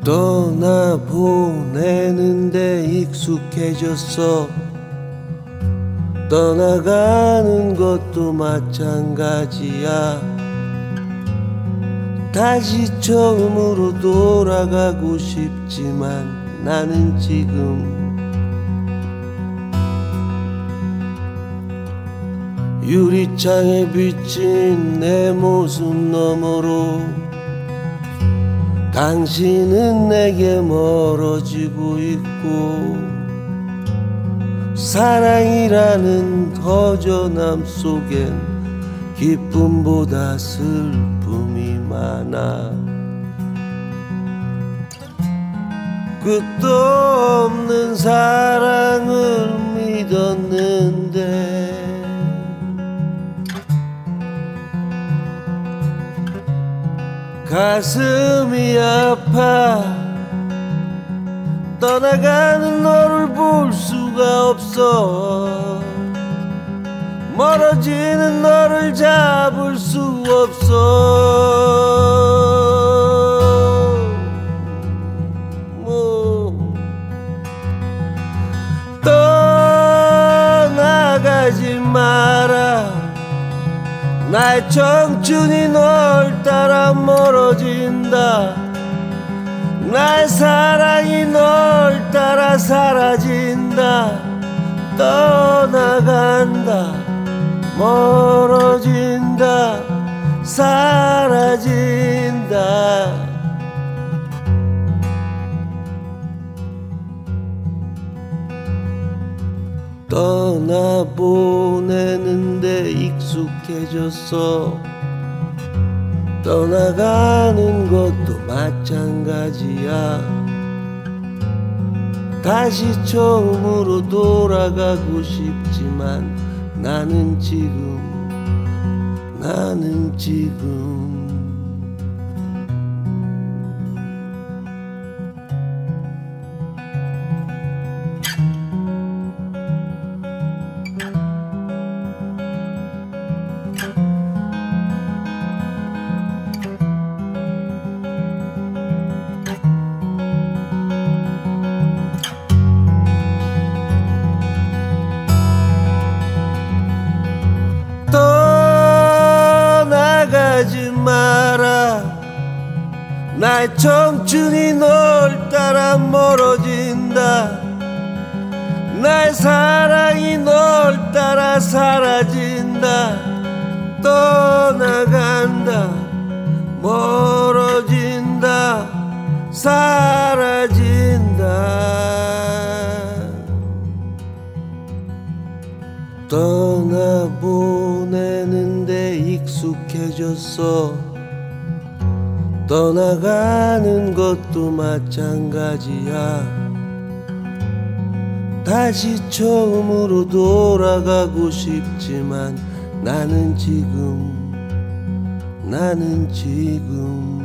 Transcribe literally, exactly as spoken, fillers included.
떠나보내는데 익숙해졌어. 떠나가는 것도 마찬가지야. 다시 처음으로 돌아가고 싶지만 나는 지금 유리창에 비친 내 모습 너머로 당신은 내게 멀어지고 있고, 사랑이라는 허전함 속엔 기쁨보다 슬픔이 많아. 끝도 없는 사랑을 믿었는데 가슴이 아파. 떠나가는 너를 볼 수가 없어. 멀어지는 너를 잡을 수 없어. 뭐 떠나가지 마라. 나의 청춘이 널 따라 멀어진다. 나의 사랑이 널 따라 사라진다. 떠나간다. 멀어진다. 사라진다. 떠나보내는데 익숙해졌어. 떠나가는 것도 마찬가지야. 다시 처음으로 돌아가고 싶지만 나는 지금 나는 지금 떠나가지 마라. 나의 청춘이 널 따라 멀어진다. 나의 사랑이 널 따라 사라진다. 떠나간다. 멀어진다. 사라진다. 떠나보내는데 익숙해졌어. 떠나가는 것도 마찬가지야. 다시 처음으로 돌아가고 싶지만 나는 지금 나는 지금